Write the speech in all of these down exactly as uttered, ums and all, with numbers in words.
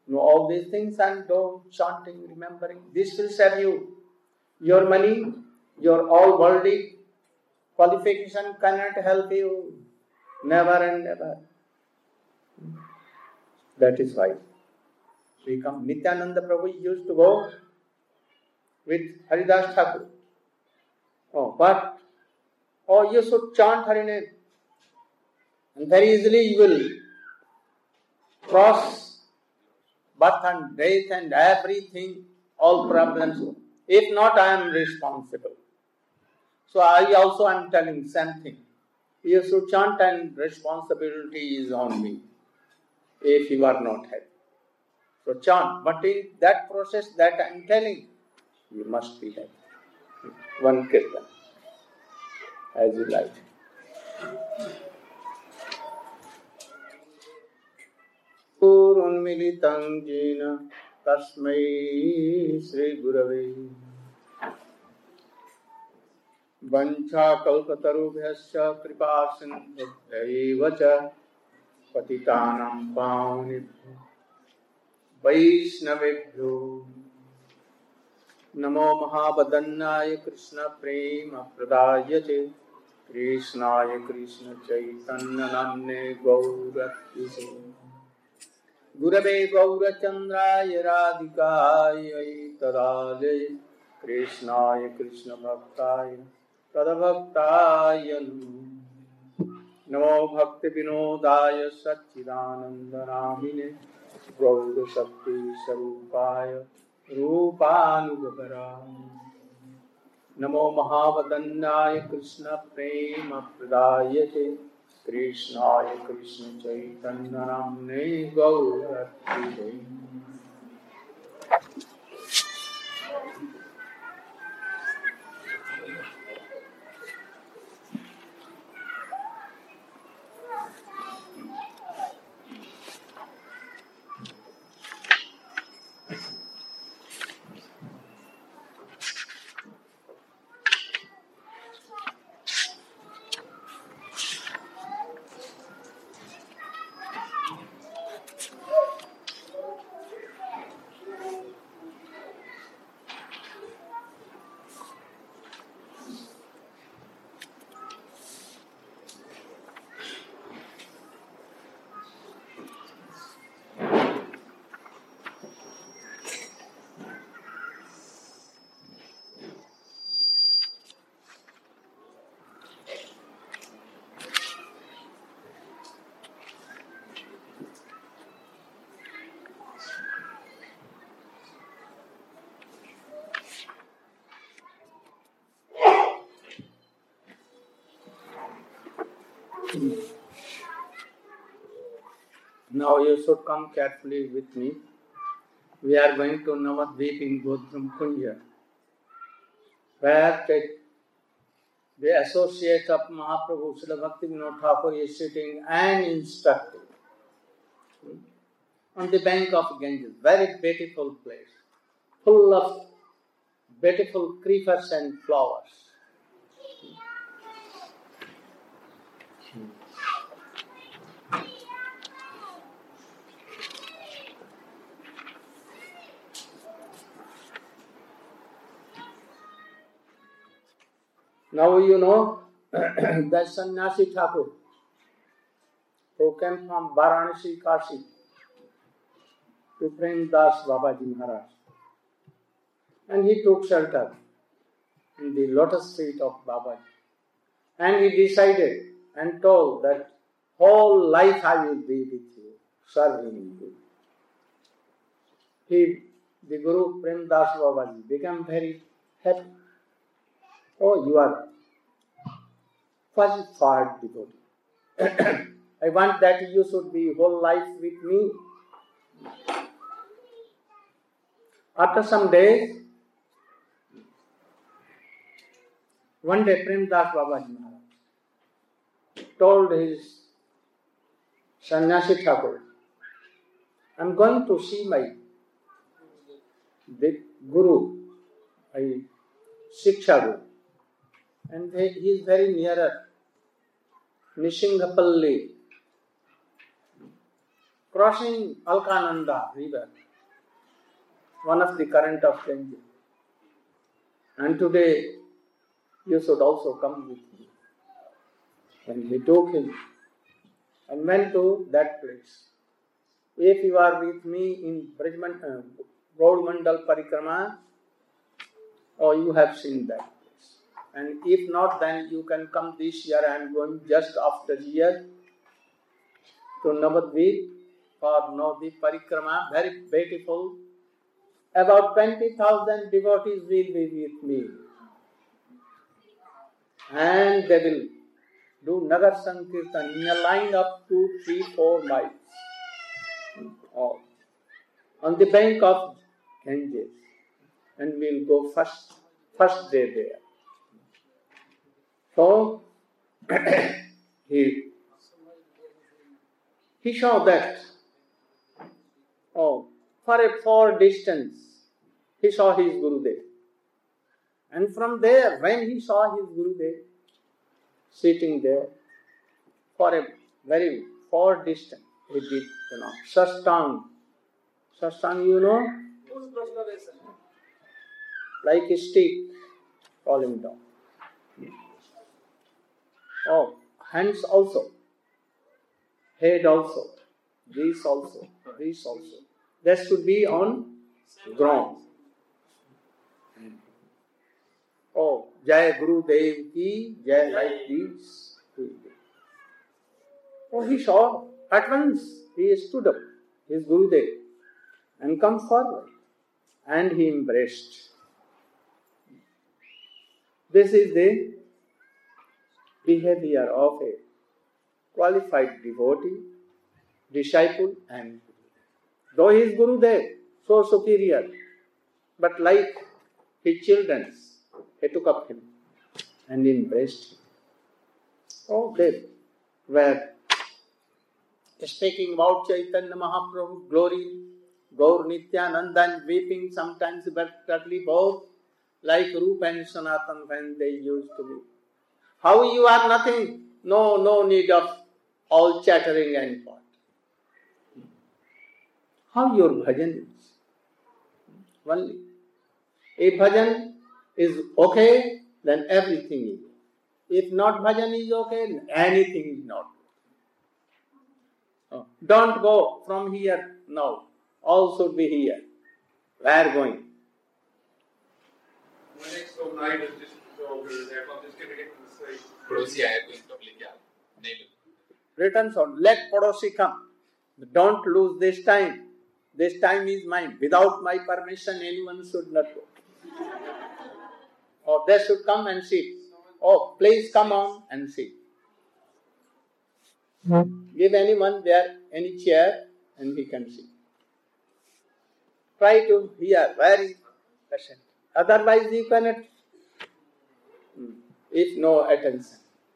Know all these things and don't chanting, remembering. This will serve you. Your money, your all worldly qualification cannot help you. Never and never. That is why we come. Nityananda Prabhu used to go with Haridas Thakur. Oh, but oh, you should chant Hariname. And very easily you will cross birth and death and everything, all problems. If not, I am responsible. So I also am telling same thing. You should chant and responsibility is on me if you are not happy. So chant, but in that process that I am telling, you must be happy. One kirtan, as you like. Purunmilitam jena tasmai Sri Gurave Vancha kalpatarubhyasya kripa sindhubhyaiva cha patitanam pavanebhyo vaishnavebhyo namo mahabadanyaya krishna prema pradayate krishnaya krishna chaitanya namne gauratise Gurave Gaurachandraya Radhikaya Tadale Krishnaya Krishna Bhaktaya Tadabhaktaya Namo Bhakti Vinodaya Satchidananda Namine Gaura Shakti Sarupaya Rupanugapara Namo Mahavadanyaya Krishna Prema Pradayate Krishnaya Krishna Chaitanya Namne Gauratri. Now you should come carefully with me. We are going to Navadvip in Godhram Kunja, where the associate of Mahaprabhu Srila Bhaktivinoda Thakur is sitting and instructing on the bank of Ganges. Very beautiful place, full of beautiful creepers and flowers. Now you know that Sannyasi Thakur who came from Varanasi, Kashi to Prem Das Babaji Maharaj, and he took shelter in the lotus feet of Babaji, and he decided and told that whole life I will be with you, serving you. He, the Guru Prem Das Babaji, became very happy. Oh, you are qualified devotee. I want that you should be whole life with me. After some days, one day Prem Das Babaji Maharaj told his Sannyasi Thakur, I am going to see my the Guru, my Shiksha Guru. And he is very nearer, Nishinghapalli. crossing Alkananda river, one of the current of Ganges. And today you should also come with me. And he took him and went to that place. If you are with me in Brajman, uh, Gaur-Mandal Parikrama, or you have seen that place. And if not, then you can come this year. I am going just after the year to Navadvip for Navadvip Parikrama, very beautiful. About twenty thousand devotees will be with me. And they will do Nagar Sankirtan in a line of two, three, four miles. Oh. On the bank of Ganges. And we'll go first, first day there. So, he, he saw that, oh, for a far distance, he saw his Gurudev. And from there, when he saw his Gurudev sitting there, for a very far distance, he did, you know, Sastang. Sastang, you know? Like a stick falling down. Oh, hands also, head also, this also, this also. That should be on ground. Oh, Jai Guru Dev ki, Jai, like this. Oh, he saw at once, he stood up, his Guru Dev, and come forward, and he embraced. This is the behavior of a qualified devotee, disciple and Guru. Though he is Gurudev, so superior, but like his children, he took up him and embraced him. Oh, they were speaking about Chaitanya Mahaprabhu, glory, Gaur Nityananda, and weeping sometimes, but partly both, like Rupa and Sanatan when they used to be. How you are nothing, no, no need of all chattering and what. How your bhajan is. Only. If bhajan is okay, then everything is okay. If not bhajan is okay, anything is not okay. Oh. Don't go from here now. All should be here. Where going? My next home night is just over there. I'm just going to get to the sleep. पड़ोसी आया कोई तो लेके आ नहीं लो. Return sound. Let Padosi come. Don't lose this time. This time is mine. Without my permission, anyone should not go. Or they should come and sit. Oh, please come on and sit. Give anyone there any chair and he can sit. Try to hear very patient. Otherwise you cannot, if no attention.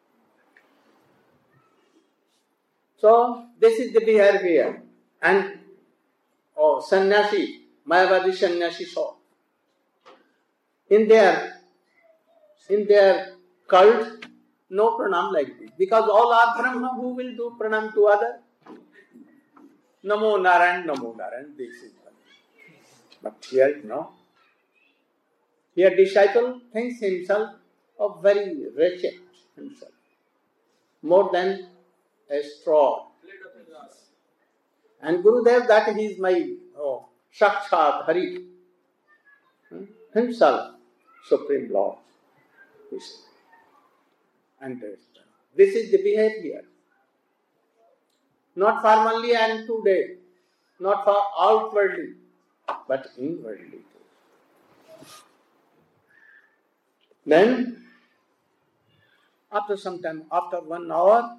So this is the behavior. And oh, sannyasi, Mayavadi sannyasi saw. In their, in their cult, no pranam like this. Because all are Brahma, who will do pranam to other? Namo Narayan, Namo Narayan, this is one. But here, no. Here disciple thinks himself of very wretched himself. More than a straw. And Gurudev, that he is my oh, Sakshat Hari. Hmm? Himself, Supreme Lord. And this is the behavior. Not formally and today, not for outwardly, but inwardly. Then, after some time, after one hour,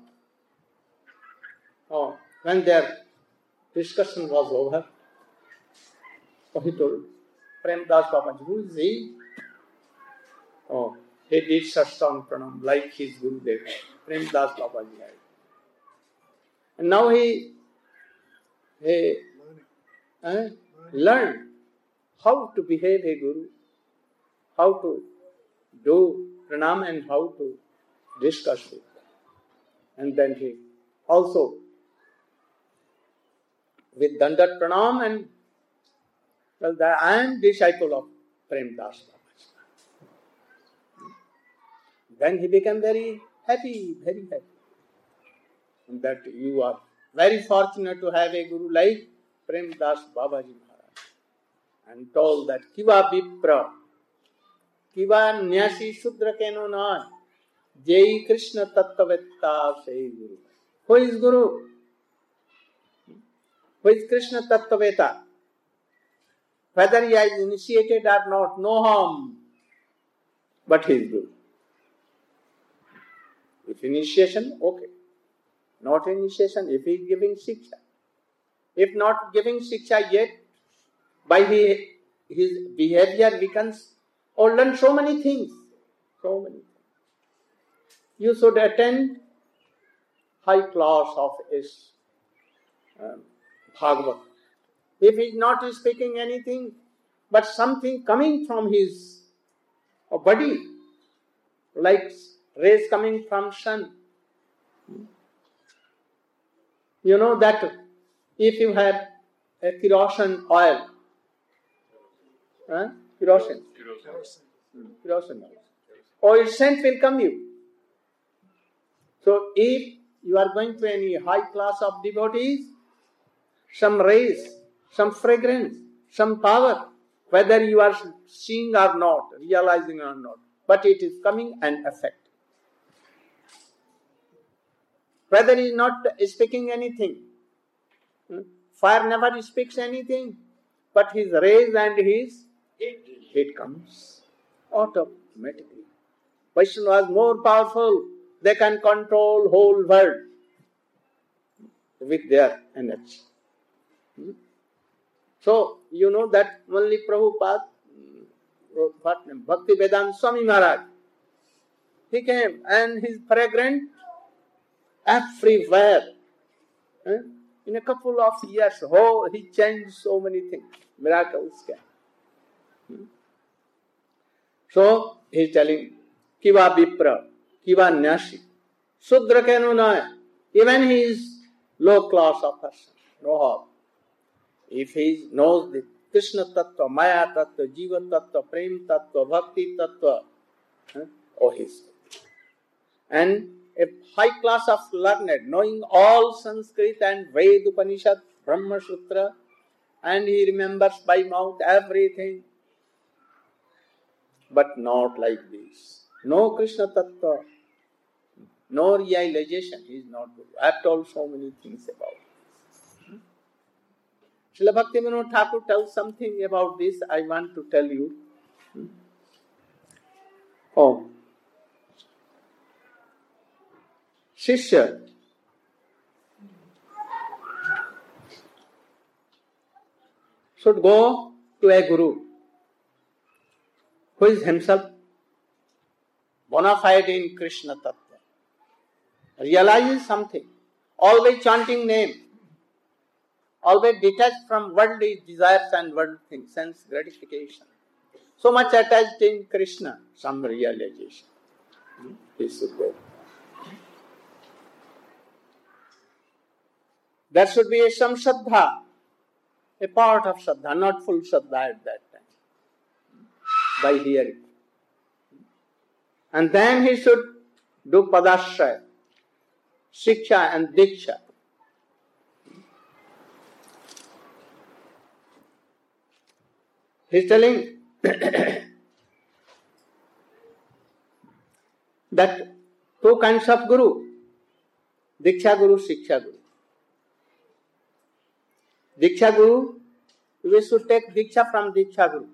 oh, when their discussion was over, so he told Premdas Babaji, who is he? Oh, he did Sastang Pranam like his Gurudev, Premdas Babaji. And now he, he eh, learned how to behave a Guru, how to do pranam and how to discuss it. And then he also with Dandat Pranam and tell that I am disciple of Prem Das Babaji. Then he became very happy, very happy. And that you are very fortunate to have a guru like Prem Das Babaji Maharaj. And told that Kiva Vipra, Kiva Nyasi Shudra Keno Na, Jai Krishna Tattavetta Sei Guru. Who is Guru? Who is Krishna Tattveta? Whether he is initiated or not, no harm. But he is Guru. If initiation, okay. Not initiation, if he is giving Shiksha. If not giving Shiksha yet, by his, his behavior we can or learn so many things. So many things. You should attend high class of his um, Bhagavad. If he is not speaking anything, but something coming from his body, like rays coming from sun. You know that if you have a kerosene oil, huh? kerosene, kerosene oil, oil scent will come you. So if you are going to any high class of devotees, some rays, some fragrance, some power, whether you are seeing or not, realizing or not, but it is coming and affect. Whether he is not speaking anything, fire never speaks anything, but his rays and his heat comes automatically. Vaishnava is more powerful. They can control whole world with their energy. So, you know that only Prabhupada, Bhakti Vedanta Swami Maharaj, he came and his fragrance everywhere. In a couple of years, oh, he changed so many things. Miracles came. So, he is telling, Kiva Vipra, Kiva Nyashi, Sudra Kenunaya, even he is low class of person, no harm. If he knows the Krishna Tattva, Maya Tattva, Jiva Tattva, Prem Tattva, Bhakti Tattva, oh, he is. And a high class of learned, knowing all Sanskrit and Ved, Upanishad, Brahma Sutra, and he remembers by mouth everything. But not like this. No Krishna Tattva, no realization. He is not good. I have told so many things about it. Srila Bhaktivinoda Thakur tells something about this. I want to tell you. Oh. Shishya should go to a guru who is himself bona fide in Krishna Tattva, realizes something, always chanting name, always detached from worldly desires and worldly things, sense gratification. So much attached in Krishna, some realization. He should go. There should be some Shraddha, a part of Shraddha, not full Shraddha at that time, by hearing. And then he should do Padashraya, Shiksha and Diksha. He is telling that two kinds of Guru, Diksha Guru, Shiksha Guru. Diksha Guru, we should take Diksha from Diksha Guru.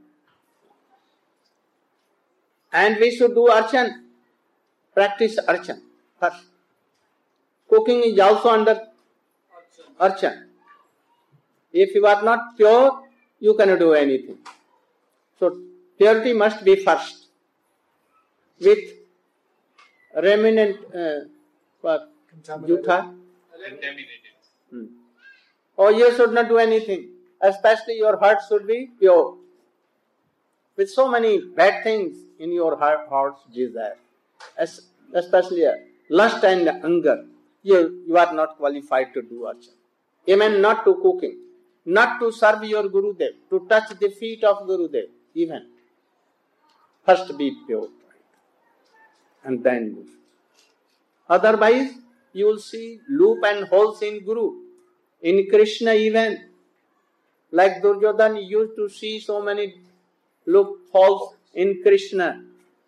And we should do Archan, practice Archan first. Cooking is also under Archan. If you are not pure, you cannot do anything. So, purity must be first. With remnant, uh, what? Jutha? Hmm. Or you should not do anything. Especially your heart should be pure. With so many bad things in your heart, heart's desire. As, especially uh, lust and anger. You, you are not qualified to do archan. Even not to cooking. not to serve your Gurudev, to touch the feet of Gurudev even. First be pure, and then move. Otherwise, you will see loop and holes in Guru, in Krishna even. Like Duryodhana used to see so many loopholes in Krishna.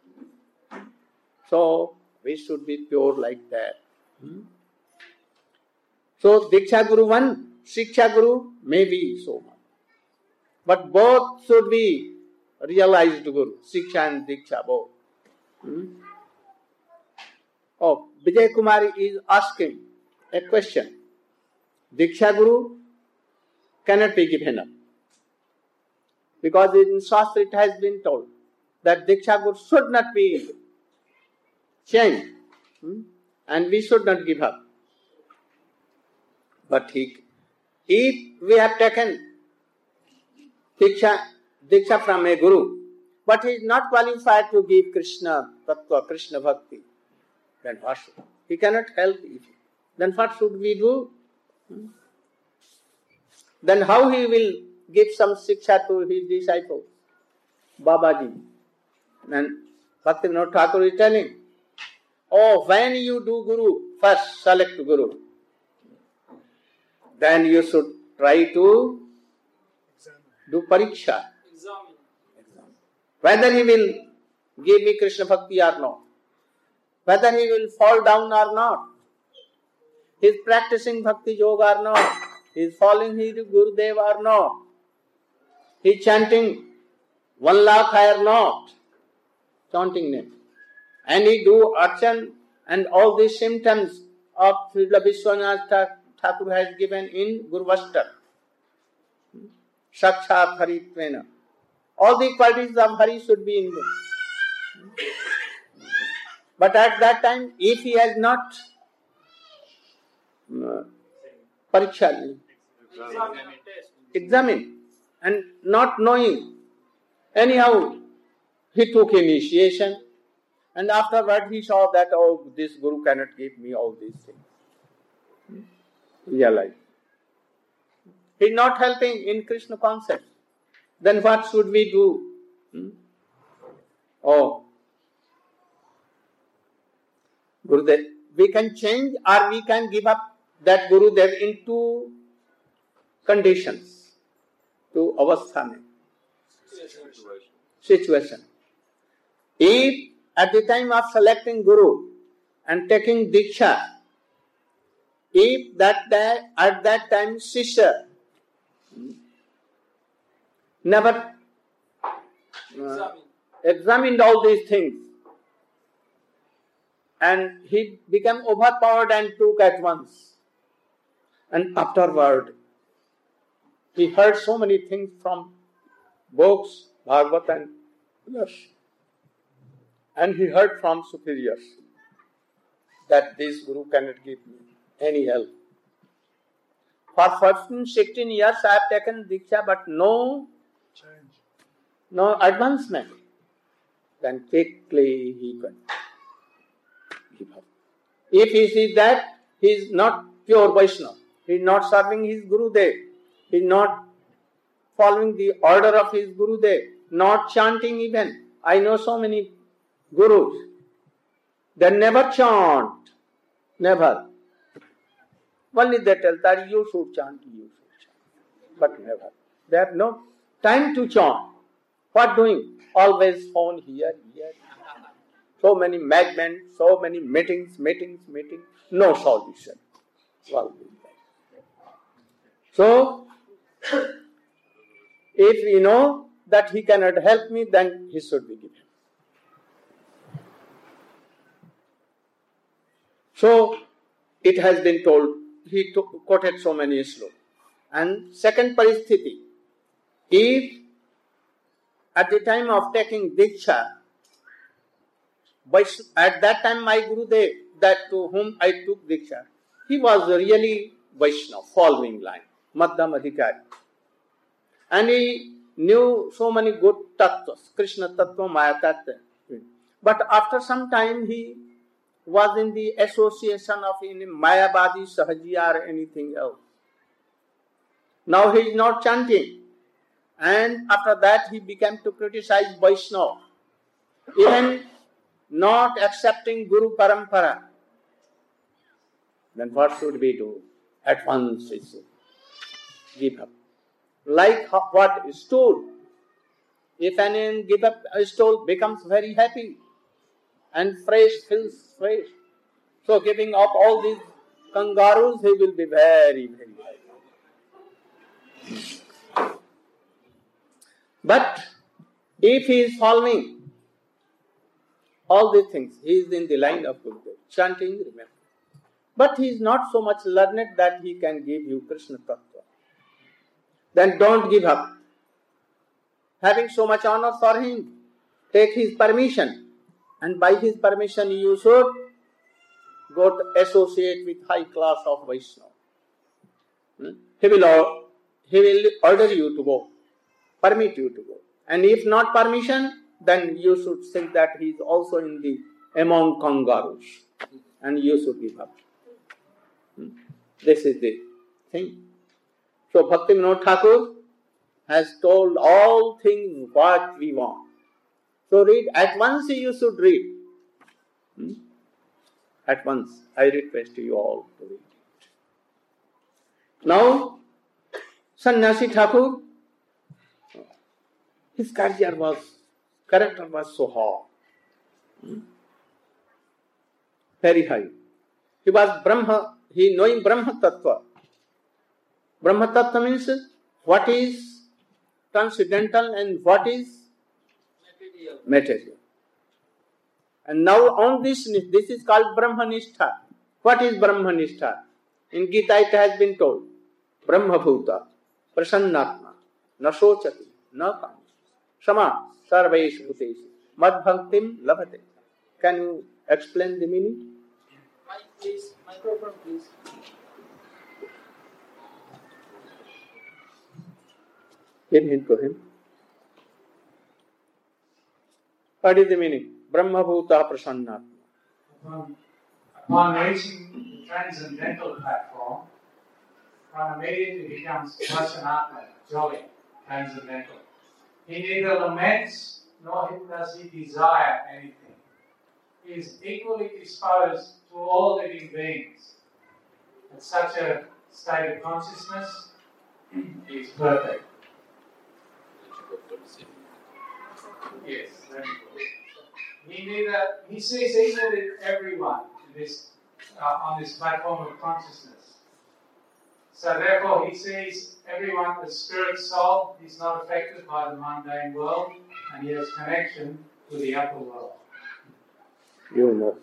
So, we should be pure like that. Hmm? So, Diksha Guru one, Shiksha Guru may be so much. But both should be realized Guru, Shiksha and Diksha both. Hmm? Oh, Vijay Kumari is asking a question. Diksha Guru cannot be given up. Because in Shastra it has been told that Diksha Guru should not be changed. Hmm? And we should not give up. But he, if we have taken Diksha, Diksha from a Guru, but he is not qualified to give Krishna Tattva, Krishna Bhakti, then what should he? He cannot help it. Then what should we do? Hmm? Then how he will give some Shiksha to his disciples? Babaji. And Bhaktivinoda Thakur is telling, oh, when you do Guru, first select Guru. Then you should try to do Pariksha. Examine. Whether he will give me Krishna Bhakti or not. Whether he will fall down or not. He is practicing Bhakti Yoga or not. He is following his Gurudev or not. He is chanting one lakh or not. Chanting name. And he do archan and all these symptoms of Srila Vishwanath Thakur has given in Guru Vastar. Sakshat Haritvena. All the qualities of Hari should be in them. But at that time, if he has not uh, pariksha, examine and not knowing, anyhow he took initiation and afterward he saw that, oh, this Guru cannot give me all these things. Realize. He is not helping in Krishna concept. Then what should we do? Hmm? Oh, Gurudev, we can change or we can give up that Gurudev in two conditions, two avasthane, situation. If at the time of selecting Guru and taking Diksha, if that day, at that time Shishya never uh, examined all these things and he became overpowered and took at once. And afterward, he heard so many things from books, Bhagavad and others. And he heard from superiors that this Guru cannot give me any help. For fifteen, sixteen years I have taken Diksha, but no change, no advancement. Then quickly he can give up. If he sees that he is not pure Vaishnava, he is not serving his Gurudev, he is not following the order of his Gurudev, not chanting even. I know so many Gurus, they never chant, never. Only they tell that you should chant, you should chant, but never. They have no time to chant. What doing? Always phone here, here. So many madmen, so many meetings, meetings, meetings, no solution. Well, so, if we know that he cannot help me, then he should be given. So, it has been told, he took, quoted so many slokas. And second paristhiti, if at the time of taking Diksha, at that time my Gurudev, that to whom I took Diksha, he was really Vaishnava, following line, Madhyam Adhikari. And he knew so many good tattvas, Krishna tattva, Maya tattva. But after some time he was in the association of in Mayavadi, Sahajiya or anything else. Now he is not chanting. And after that he began to criticize Vaishnava. Even not accepting Guru Parampara. Then what should we do? At once he should give up. Like what stool. If anyone give up a stool, becomes very happy and fresh, feels fresh. So giving up all these kangaroos, he will be very, very happy. But if he is following all these things, he is in the line of Gurudev, chanting, remember. But he is not so much learned that he can give you Krishna Tattva. Then don't give up. Having so much honor for him, take his permission. And by his permission you should go to associate with high class of Vaishnava. Hmm? He will, he will order you to go, permit you to go. And if not permission, then you should think that he is also in the among kangaroos. And you should give up. Hmm? This is the thing. So Bhakti Vinod Thakur has told all things what we want. So read, at once you should read. Hmm? At once, I request you all to read it. Now, Sannyasi Thakur, his career was, character was so high. Hmm? Very high. He was Brahma, he knowing Brahma Tattva. Brahma Tattva means what is transcendental and what is material. material. And now on this, this is called Brahmanistha. What is Brahmanistha? In Gita it has been told, Brahma Bhuta, Prasannatma, Nasochati, Nakam, Sama, Sarveshu Bhuteshi, Mad Bhaktim Labhate. Can you explain the meaning? Mic please, microphone please. Give him to him. What is the meaning? Brahma Bhuta Prasannatma. Upon, upon reaching the transcendental platform, one immediately becomes Prasannatma, jolly, transcendental. He neither laments nor does he desire anything. He is equally disposed to all living beings. At such a state of consciousness, he is perfect. Yes. He neither he sees equally everyone in this uh, on this platform of consciousness. So therefore, he sees everyone as spirit soul. He's not affected by the mundane world, and he has connection with the upper world. You know.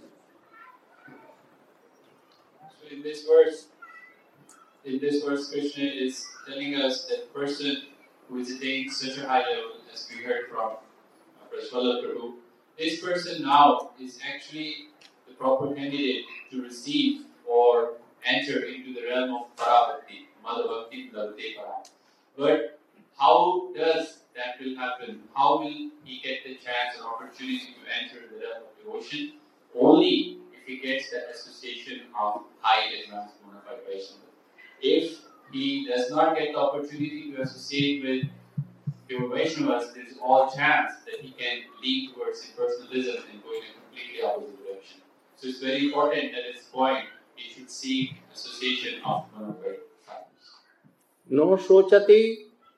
So in this verse, in this verse, Krishna is telling us that person who is attained such a high level, as we heard from Praswala Prabhu, this person now is actually the proper candidate to receive or enter into the realm of Parabhakti, Madha Bhakti, Lavate Para. But how does that will happen? How will he get the chance and opportunity to enter the realm of devotion? Only if he gets the association of high advanced bona fide Vaishnava. If he does not get the opportunity to associate with pure Vaishnavas, there is all chance that he can lead towards impersonalism and go in a completely opposite direction. So it's very important that at this point he should seek association of bona fide disciples. No sochati.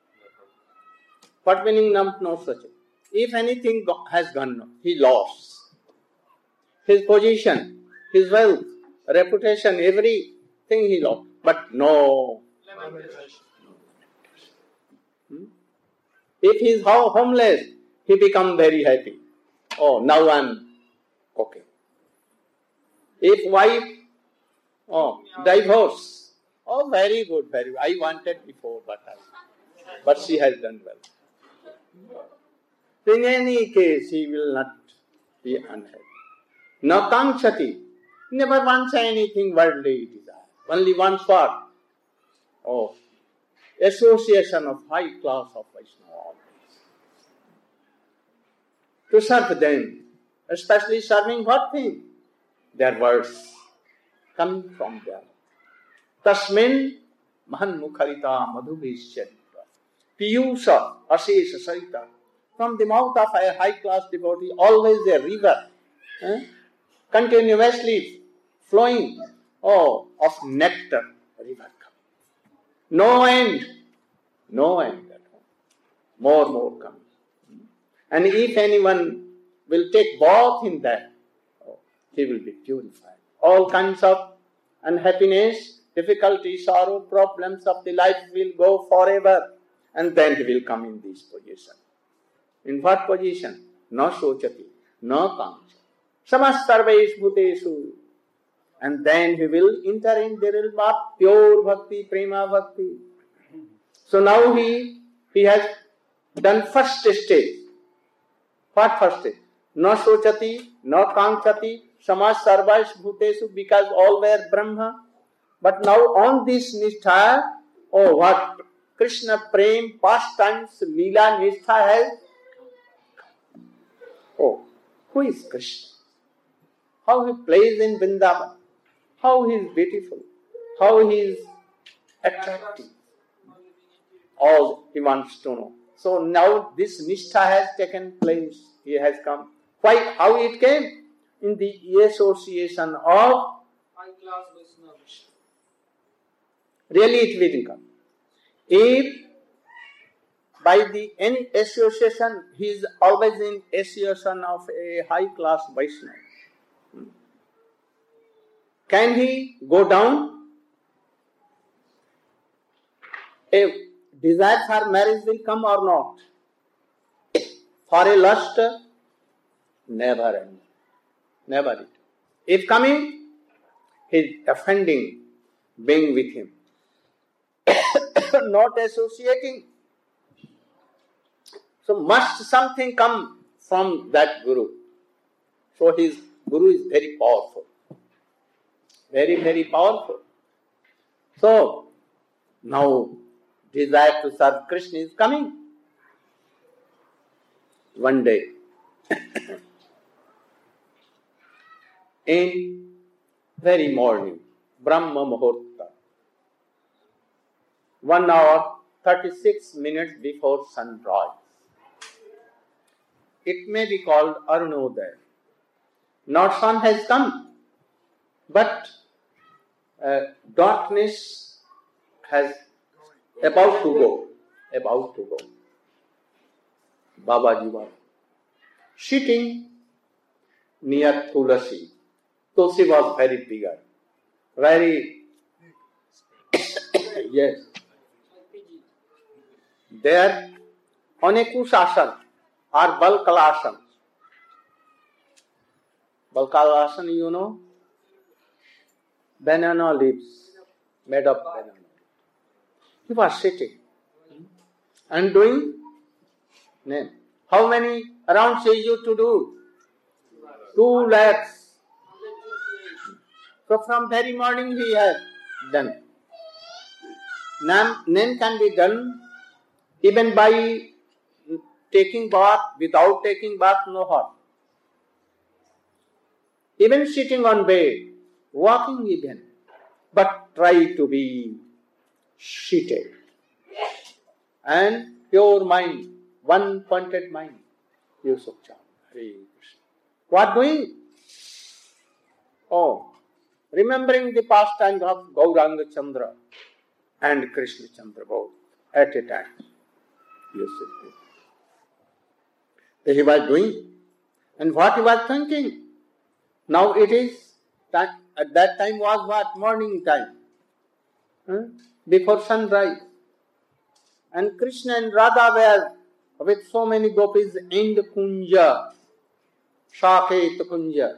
What meaning no, no sochati? If anything go, has gone, he lost. His position, his wealth, reputation, everything he lost. But no. Hmm? If he is homeless, he becomes very happy. Oh, now I am okay. If wife, oh, divorce. Oh, very good, very good. I wanted before, but I, but she has done well. In any case, he will not be unhappy. Na kamchati. Never wants anything worldly desire. Only wants what? Oh, association of high class of Vaishnava. To serve them, especially serving what thing? Their words come from them. Tasmin Mahanmukharita madhubhishyarita piyusha ashesha sarita. From the mouth of a high-class devotee, always a river, eh, continuously flowing, oh, of nectar, river coming. No end, no end at all. More, more coming. And if anyone will take bath in that, oh, he will be purified. All kinds of unhappiness, difficulty, sorrow, problems of the life will go forever, and then he will come in this position. In what position? Na sochati, na kamcha. Samas sarvesh bhuteshu. And then he will enter in the realm of pure bhakti, prema bhakti. So now he, he has done first stage. What first stage? Na sochati, na kamchati, samas sarvesh bhuteshu, because all were Brahma. But now on this nishtha, oh what? Krishna prem, pastimes, lila nishtha has. Oh, who is Krishna? How he plays in Vrindavan, how he is beautiful, how he is attractive. All he wants to know. So now this nishtha has taken place. He has come. Why? How it came? In the association of high-class Vaishnavas. Really it will come. If by the any association, he is always in association of a high-class Vaishnava. Can he go down? A desire for marriage will come or not? For a lust, never end. Never it. If coming, he is offending being with him. Not associating. So must something come from that Guru. So his Guru is very powerful. Very, very powerful. So now desire to serve Krishna is coming. One day, in very morning, Brahma Muhurta, one hour, thirty-six minutes before sunrise. It may be called Arunodaya. Not sun has come, but uh, darkness has about to go, about to go. Babaji was sitting near Tulasi. Tulsi was very bigger, very, yes. There, Anekushasana or Balkalasana. Balkalasana, you know? Banana leaves, made of banana. He was sitting and doing name. How many rounds he used to do? Two lakhs. So from very morning he has done. Name can be done even by taking bath, without taking bath, no harm. Even sitting on bed, walking even, but try to be seated. And pure mind, one pointed mind. Yusuf Chand, Hare Krishna. What doing? Oh, remembering the pastime of Gauranga Chandra and Krishna Chandra both at a time. Yusuf. That he was doing. And what he was thinking? Now it is, that at that time was what? Morning time. Huh? Before sunrise. And Krishna and Radha were with so many gopis in the Kunja, Saket Kunja.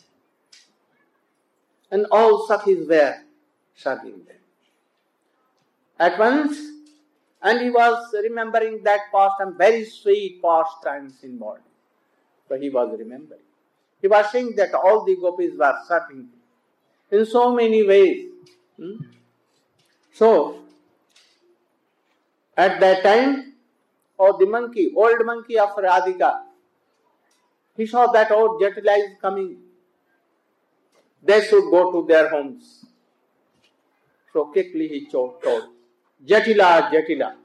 And all Sakhis were serving them. At once, and he was remembering that pastime, very sweet pastimes in morning. So he was remembering. He was saying that all the gopis were serving in so many ways. Hmm? So, at that time, oh, the monkey, old monkey of Radhika, he saw that old Jatila is coming. They should go to their homes. So quickly he told, Jatila, Jatila.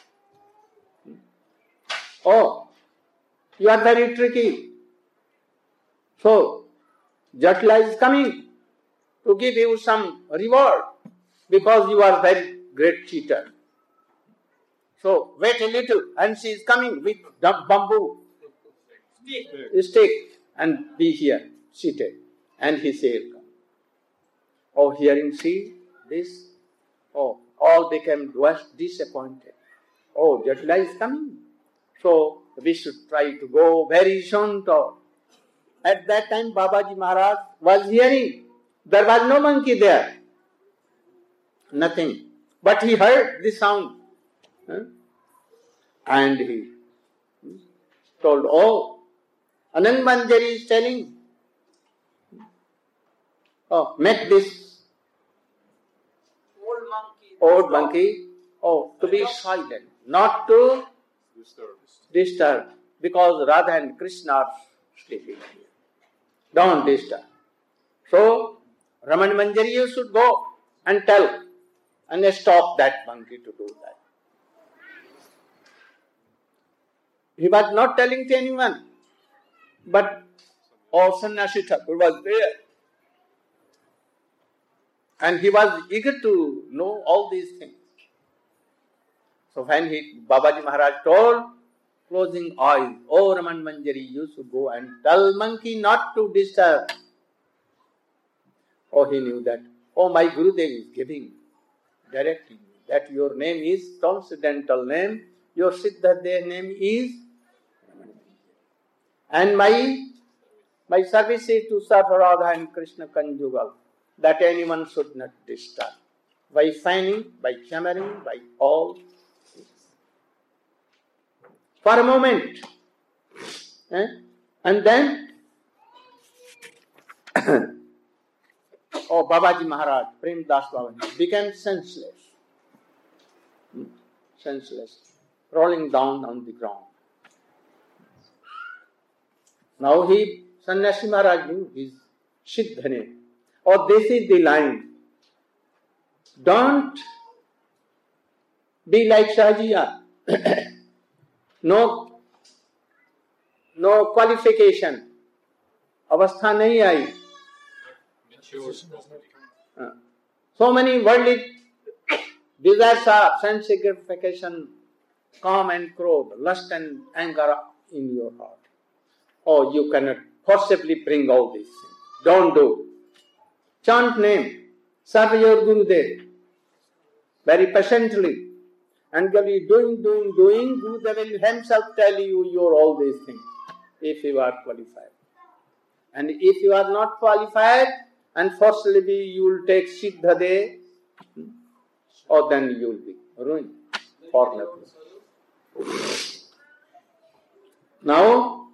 Oh, you are very tricky. So, Jatila is coming to give you some reward because you are very great cheater. So, wait a little, and she is coming with the bamboo stick and be here, seated. And he said, oh, hearing she this, oh, all became disappointed. Oh, Jatila is coming. So, we should try to go very soon. To. At that time, Babaji Maharaj was hearing. There was no monkey there. Nothing. But he heard the sound. Huh? And he told, oh, Anand Manjari is telling, oh, make this Old monkey. old monkey, oh, to be silent, not to Disturb. disturb, because Radha and Krishna are sleeping here. Don't disturb. So, Raman Manjari, you should go and tell and stop that monkey to do that. He was not telling to anyone, but oh, Sannyasi Thakur was there. And he was eager to know all these things. So when he, Babaji Maharaj told, closing eyes, oh Raman Manjari, you should go and tell monkey not to disturb. Oh, he knew that. Oh, my Gurudev is giving, directing me that your name is transcendental name, your Siddhadev name is Raman Manjari. And my, my service is to serve Radha and Krishna conjugal, that anyone should not disturb. By signing, by clamoring, by all things. For a moment. Eh? And then, oh, Babaji Maharaj, Prem Das Babaji, became senseless. Hmm? Senseless. Rolling down on the ground. Now he, Sannyasi Maharaj knew his Siddha name. Oh, this is the line. Don't be like Sahajiya. No, no qualification. Avastha nahi aayi. Uh, so many worldly desires are sense gratification, calm and crowd, lust and anger in your heart. Oh, you cannot possibly bring all these things. Don't do. Chant name. Serve your Gurudev. Very patiently. And you doing, doing, doing, Gurudev will himself tell you your all these things, if you are qualified. And if you are not qualified, and forcibly you will take Siddhadev, or then you will be ruined for nothing. Now,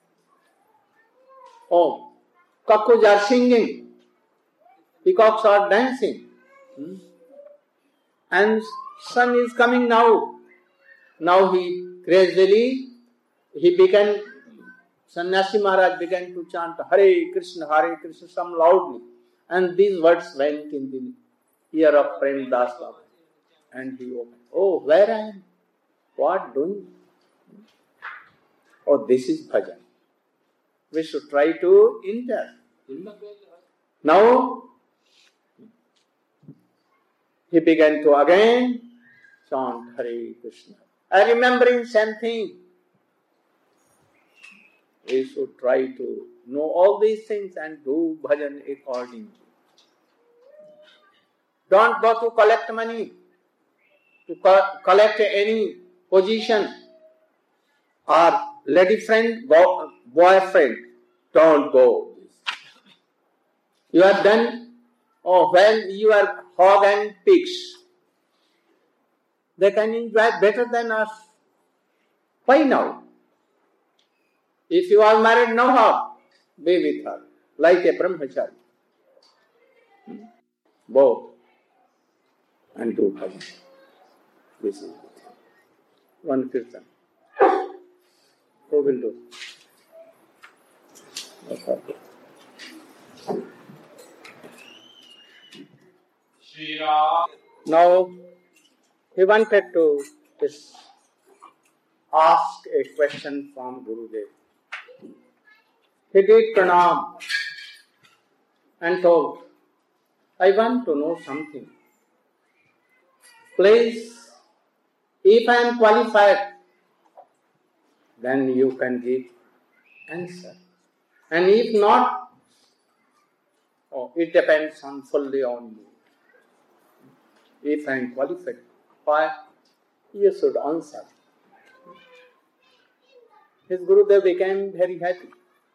oh, cuckoos are singing, peacocks are dancing, hmm? and sun is coming now. Now he gradually, he began, Sannyasi Maharaj began to chant Hare Krishna, Hare Krishna, some loudly. And these words went in the ear of Prem Das Baba. And he opened, oh, where I am? What doing? Oh, this is bhajan. We should try to enter. Now, he began to again chant Hare Krishna. I remembering same thing. We should try to know all these things and do bhajan accordingly. Don't go to collect money, to co- collect any position or lady friend, bo- boyfriend. Don't go. You are done. Oh, when you are hog and pigs, they can enjoy better than us. Why now? If you are married, no harm. Be with her, like a brahmachari. Both. And do bhajan. This is one kirtan. Who will do? Okay. Now, he wanted to just ask a question from Gurudev. He did pranam and told, I want to know something. Please, if I am qualified, then you can give answer. And if not, oh, it depends on fully on you. If I am qualified, why? You should answer. His Gurudev became very happy.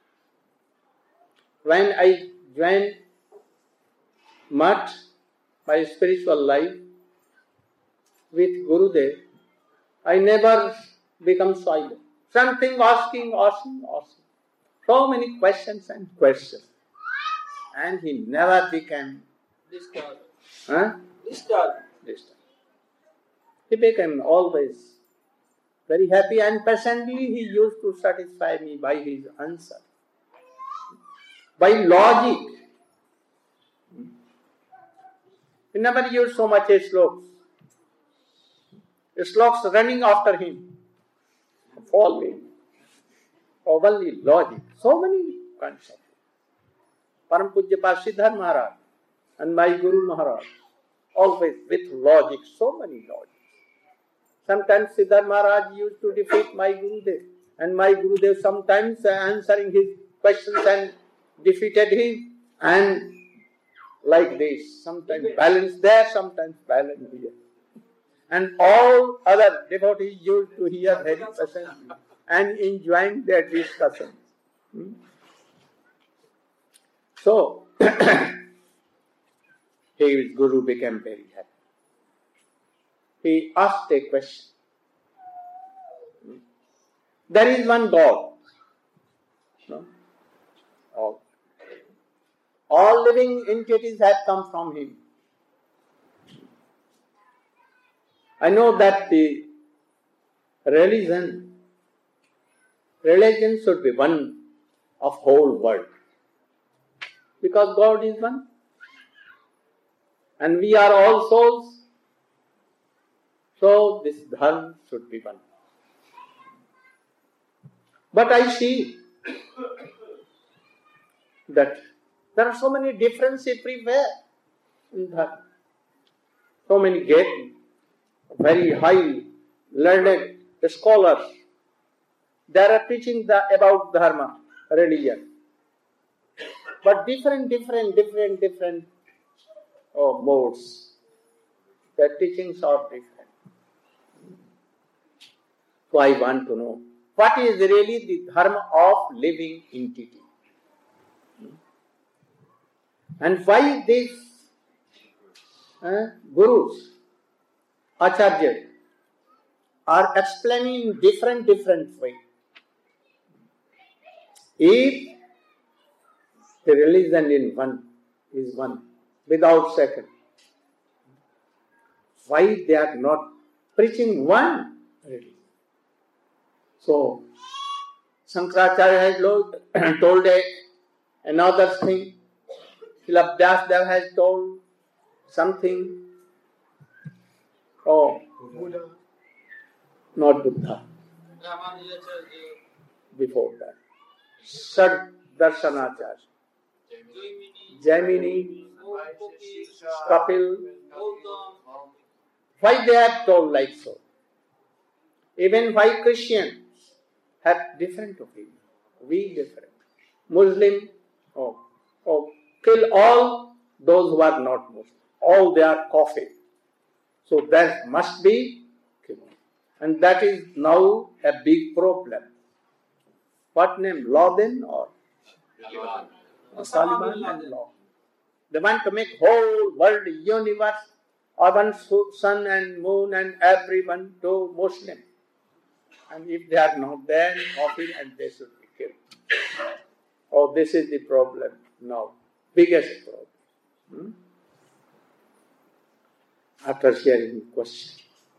When I joined much my spiritual life with Gurudev, I never become silent. Something asking, asking, asking. So many questions and questions. And he never became Disturbed. huh? Disturbed. disturbed. He became always very happy, and patiently he used to satisfy me by his answer. By logic. He never used so much as sloks. Sloks running after him, following. Or only logic. So many concepts. Param Pujyapad Siddhar Maharaj and my Guru Maharaj, always with logic, so many logic. Sometimes Siddhar Maharaj used to defeat my Gurudev, and my Gurudev sometimes answering his questions and defeated him, and like this, sometimes balance there, sometimes balance here. And all other devotees used to hear very patiently and enjoying their discussions. Hmm? So, his Guru became very happy. He asked a question. There is one God. No? All. All living entities have come from Him. I know that the religion, religion should be one of whole world. Because God is one. And we are all souls. So this dharma should be one. But I see that there are so many differences everywhere in dharma. So many great, very high learned scholars. They are teaching the, about dharma, religion. But different, different, different, different oh, modes. Their teachings are different. So I want to know, what is really the dharma of living entity? And why these uh, gurus, acharyas, are explaining in different, different ways. If the religion in one is one, without second, why they are not preaching one religion? So, Shankaracharya has told a, another thing. Srila Vyasdev has told something. Oh, Buddha. Not Buddha. Before that. Sad Darshanacharya. Jaimini, Kapil. Why they have told like so? Even why Christians have different opinions. We different. Muslim, oh, oh, kill all those who are not Muslim. All they are kafir. So that must be killed. And that is now a big problem. What name? Laden or? Taliban. Taliban and law. They want to make whole world, universe, even sun and moon and everyone to Muslim. And if they are not there, copied and they should be killed. Oh, this is the problem now. Biggest problem. Hmm? After hearing the question,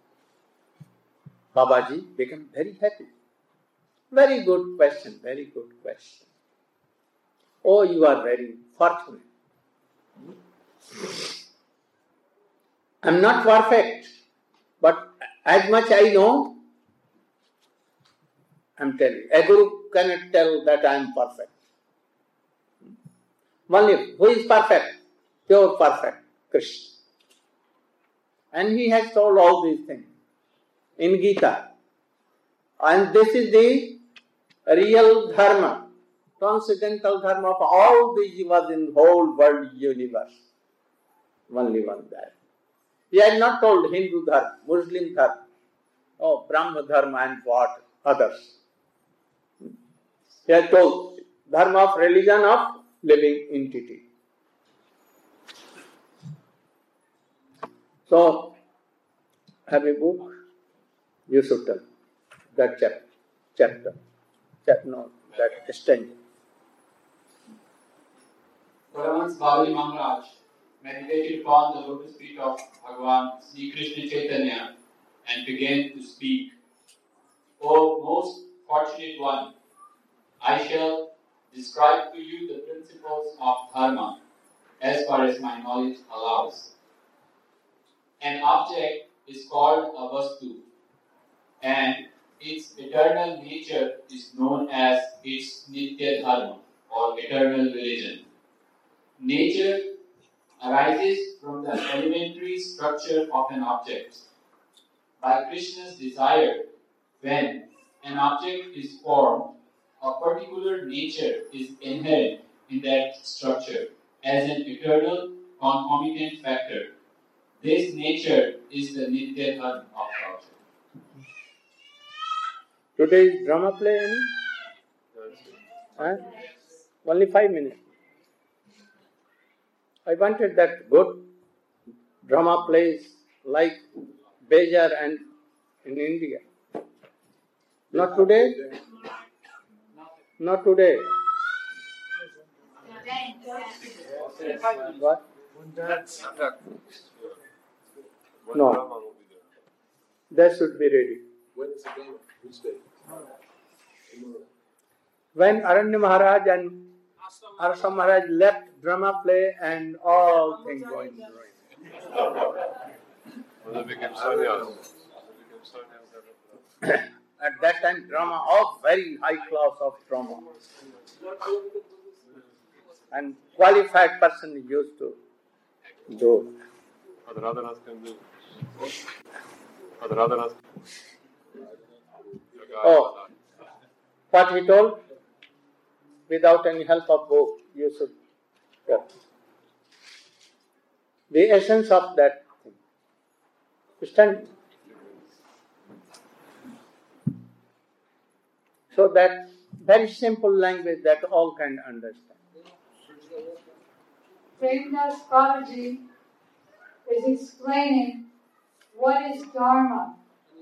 Babaji became very happy. Very good question, very good question. Oh, you are very fortunate. I am not perfect, But as much I know, I am telling you, a guru cannot tell that I am perfect. Only who is perfect? Pure perfect, Krishna. And he has told all these things in Gita. And this is the real dharma, transcendental dharma of all the jivas in the whole world universe. Only one that. He has not told Hindu dharma, Muslim dharma, oh, Brahma dharma and what others. He has told dharma of religion of living entity. So, have a book, you should tell that chapter, chapter, chapter, no, that stanza. Paramahansa Babali Maharaj meditated upon the lotus feet of Bhagavan Sri Krishna Chaitanya and began to speak. O most fortunate one, I shall describe to you the principles of dharma as far as my knowledge allows. An object is called a vastu, and its eternal nature is known as its nitya dharma or eternal religion. Nature arises from the elementary structure of an object. By Krishna's desire, when an object is formed, a particular nature is inherent in that structure as an eternal concomitant factor. This nature is the nitya dharma of the object. Today is drama play any? Huh? Only five minutes. I wanted that good drama plays like Bejar and in India. Not today? Not today. What? No. That should be ready. When is the game? Which day? When Aranya Maharaj and Arsa Maharaj left drama play and all things going at that time drama of very high class of drama. And qualified person used to do. Oh, what he told? Without any help of book, you should get the essence of that thing. Understand? So that very simple language that all can understand. Premdas Babaji is explaining what is Dharma.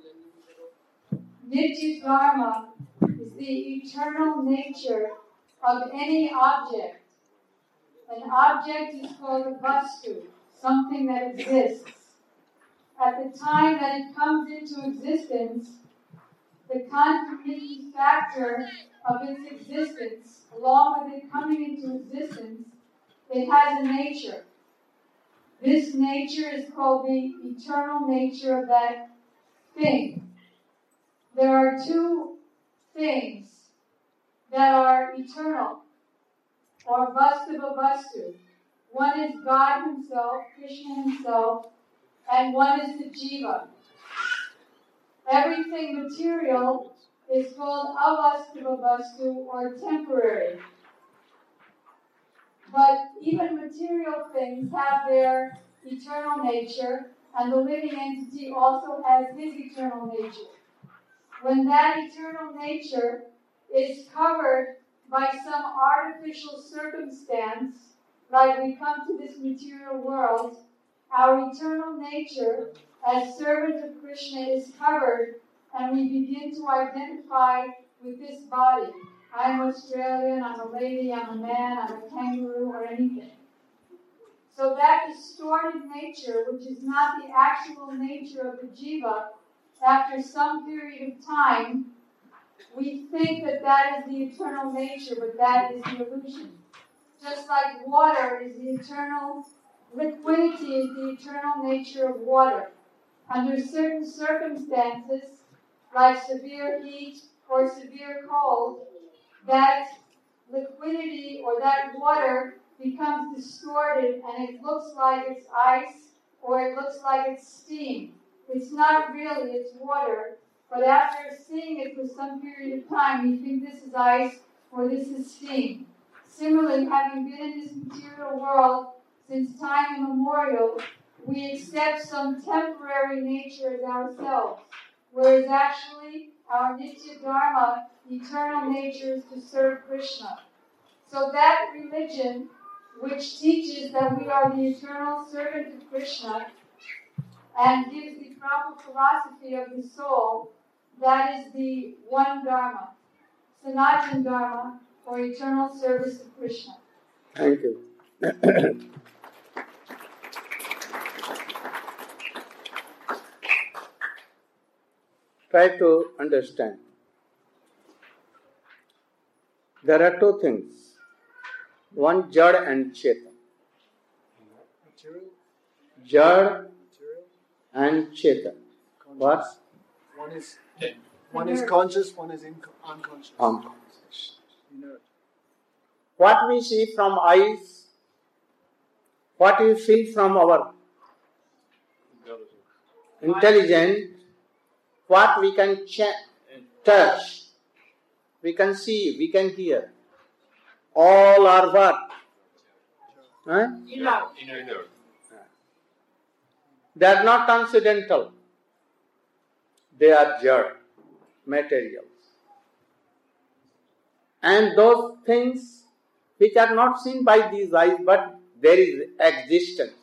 Nitya Dharma is the eternal nature of any object. An object is called a vastu, something that exists. At the time that it comes into existence, the contributing factor of its existence, along with it coming into existence, it has a nature. This nature is called the eternal nature of that thing. There are two things that are eternal, or vastava vastu. One is God Himself, Krishna Himself, and one is the jiva. Everything material is called avastava vastu, or temporary. But even material things have their eternal nature, and the living entity also has his eternal nature. When that eternal nature is covered by some artificial circumstance, like we come to this material world, our eternal nature as servant of Krishna is covered, and we begin to identify with this body. I'm Australian, I'm a lady, I'm a man, I'm a kangaroo, or anything. So that distorted nature, which is not the actual nature of the jiva, after some period of time, we think that that is the eternal nature, but that is the illusion. Just like water is the eternal, liquidity is the eternal nature of water. under certain circumstances, like severe heat or severe cold, that liquidity or that water becomes distorted and it looks like it's ice or it looks like it's steam. It's not really, it's water, but after seeing it for some period of time, you think this is ice or this is steam. Similarly, having been in this material world since time immemorial, we accept some temporary nature as ourselves, whereas actually our Nitya Dharma, eternal nature, is to serve Krishna. So that religion, which teaches that we are the eternal servant of Krishna and gives the proper philosophy of the soul, that is the one Dharma, Sanatana Dharma, or eternal service of Krishna. Thank you. Try to understand. There are two things. One, Jad and Chetan. Material? Jad Material? and Chetan. What? One is one is conscious, one is inco- unconscious. Unconscious. Inert. What we see from eyes, what we feel from our intelligence, what we can ch- touch, we can see, we can hear. All are what? Huh? Inner. Inner, inner. They are not transcendental. They are jad, materials. And those things which are not seen by these eyes, but there is existence.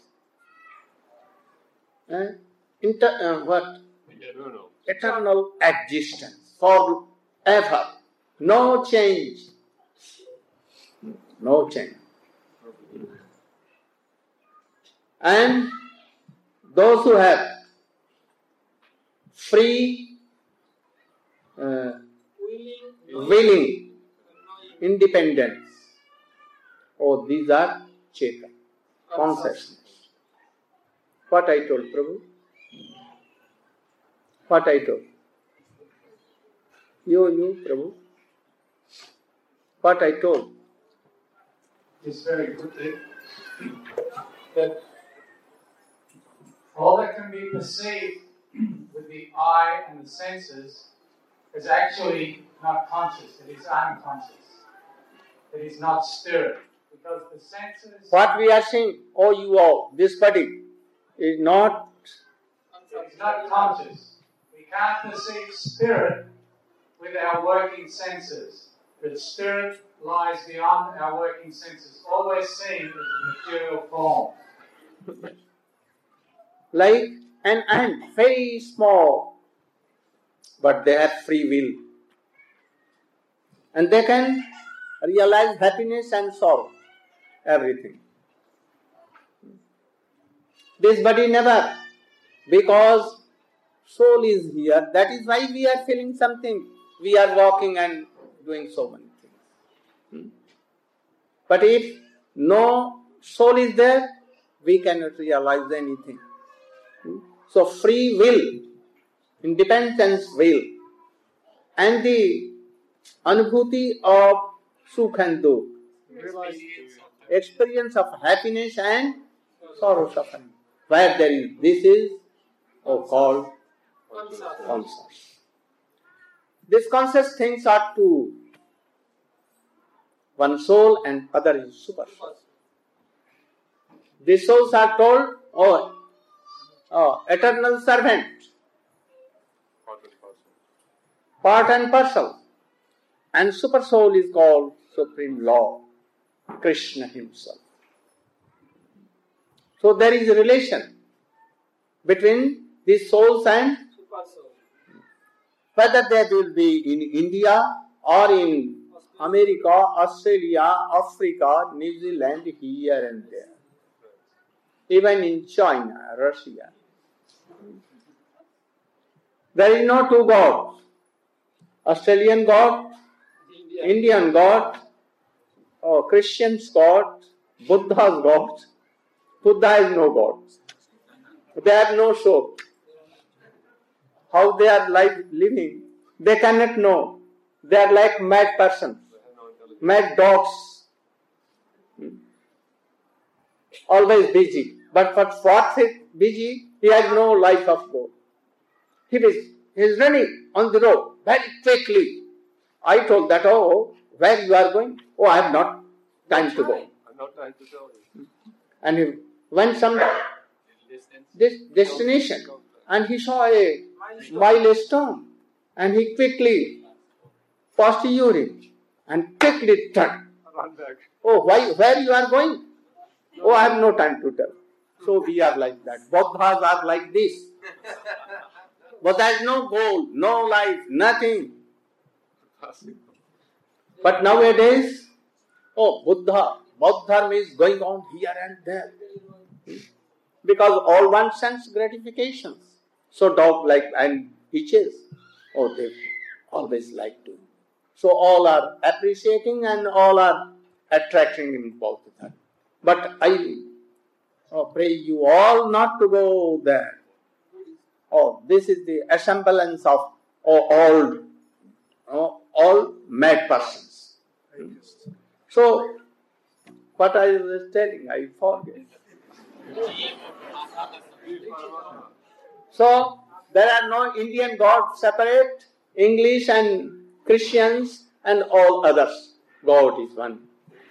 Eh? Inter- uh, what? Eternal. Eternal existence, forever. No change. No change. And those who have free, uh, Willing. willing, independence, oh, these are Chetan, consciousness. What I told, Prabhu? What I told? You, you, Prabhu? What I told? It's very quickly that all that can be perceived with the eye and the senses is actually not conscious, it is unconscious. It is not spirit. Because the senses What we are seeing, oh you all, this body is not, it is not conscious. We can't perceive spirit with our working senses. But spirit lies beyond our working senses, always seen as a material form. like an ant, very small, but they have free will. And they can realize happiness and sorrow, everything. This body never, because soul is here, that is why we are feeling something. We are walking and doing so many things. But if no soul is there, we cannot realize anything. So free will, independence will, and the anubhuti of sukh and dukh, experience of happiness and sorrow suffering. Where there is, this is oh, called conscious. These conscious things are two. One soul and other is super soul. These souls are told, oh, oh, eternal servant, part and parcel. And super soul is called Supreme Lord, Krishna himself. So there is a relation between these souls and whether they will be in India or in America, Australia, Africa, New Zealand, here and there. Even in China, Russia. There is no two gods. Australian God, Indian God, or Christian's God, Buddha's God. Buddha is no God. They have no soul. how they are life living, they cannot know. They are like mad persons, mad dogs, always busy. But for what is busy, he has no life of goal. He is, he is running on the road very quickly. I told that, oh, where you are going? Oh, I have not time to go. I have not time to tell you. And he went some this destination, and he saw a milestone, and he quickly passed the urine and quickly turned. Run back. Oh, why? Where you are going? Oh, I have no time to tell. So we are like that. Bodhas are like this. But there is no goal, no life, nothing. But nowadays, oh, Buddha, Buddha is going on here and there. Because all want sense gratifications. So dog like and bitches, oh, they always like to. So all are appreciating and all are attracting in both of them. But I oh, pray you all not to go there. Oh, this is the assemblance of oh, all, oh, all mad persons. So, what I was telling, I forget. So, there are no Indian gods separate, English and Christians and all others. God is one.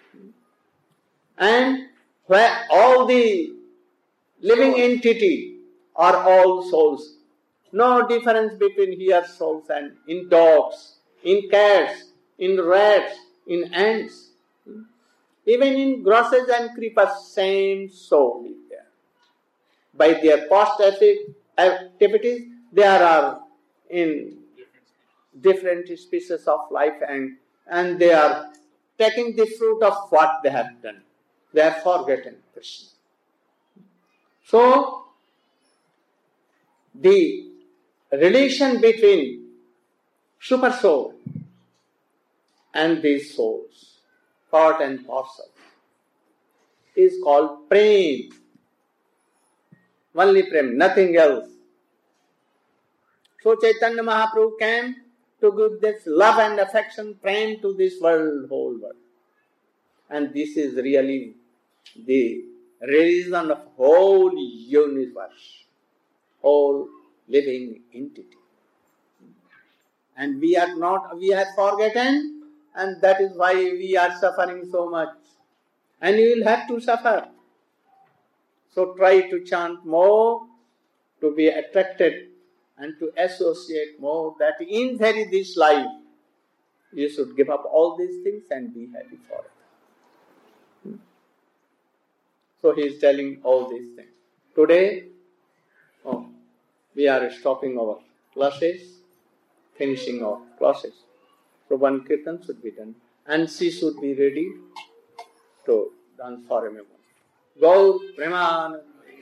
And where all the living entity are all souls. No difference between here souls and in dogs, in cats, in rats, in ants. Even in grasses and creepers, same soul is there. By their past activities, they are in different species of life and, and they are taking the fruit of what they have done. They have forgotten Krishna. So, the relation between super soul and these souls, part and parcel, is called prem. Only prem, nothing else. So Chaitanya Mahaprabhu came to give this love and affection, prem to this world, whole world. And this is really the reason of whole universe, whole living entity. And we are not, we have forgotten, and that is why we are suffering so much. And you will have to suffer. So try to chant more, to be attracted and to associate more, that in very this life, you should give up all these things and be happy forever. So he is telling all these things. Today, oh, we are stopping our classes, finishing our classes. So one kirtan should be done. And she should be ready to dance for a moment. Gaur Premanand.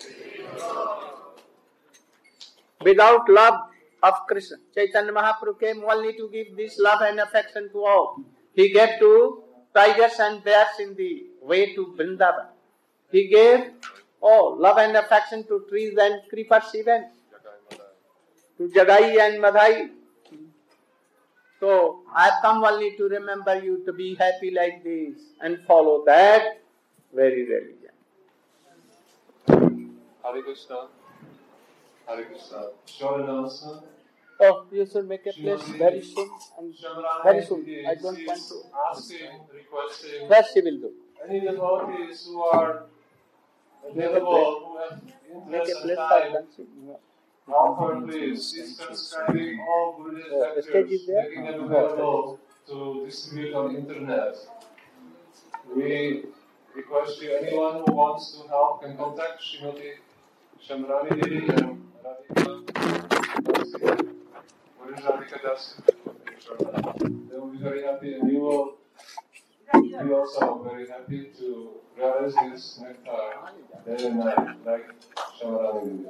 Without love of Krishna, Chaitanya Mahaprabhu came only to give this love and affection to all. He gave to tigers and bears in the way to Vrindavan. He gave oh, love and affection to trees and creepers even, to Jagai and Madhai. So, I have come only to remember you to be happy like this and follow that very religion. Hare Krishna. Hare Krishna. Short announcement. Oh, you should make a place very soon. And very soon. I don't want to. Asking, requesting, What she will do? any devotees who are available, who have Make a interest place and for time, dancing. offer please. She's transcribing all Guruji's Oh, the stage is lectures, there? making them available to distribute on internet. We request you, anyone who wants to help can contact Srimati Shamrani Devi and Radhika Dasi. What is Radhika Dasi? They will be very happy, and you will be also very happy to realize this nectar day and night, like Shamrani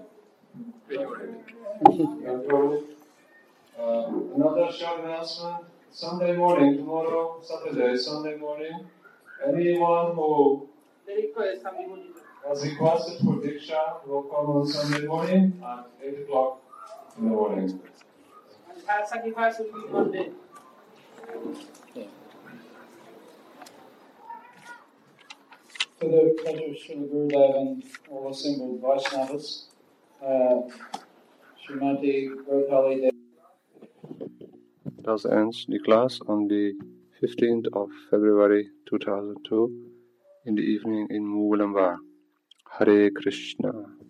Devi. Uh, another short announcement. Sunday morning, tomorrow, Saturday, Sunday morning, anyone who has requested for Diksha will come on Sunday morning at eight o'clock in the morning. sa- sacrifice will be one day. For the pleasure of Srila Gurudev and all assembled Vaishnavas, uh, Srimati Gopali Devi. Thus ends the class on the fifteenth of February two thousand two in the evening in Mugulambar. Hare Krishna.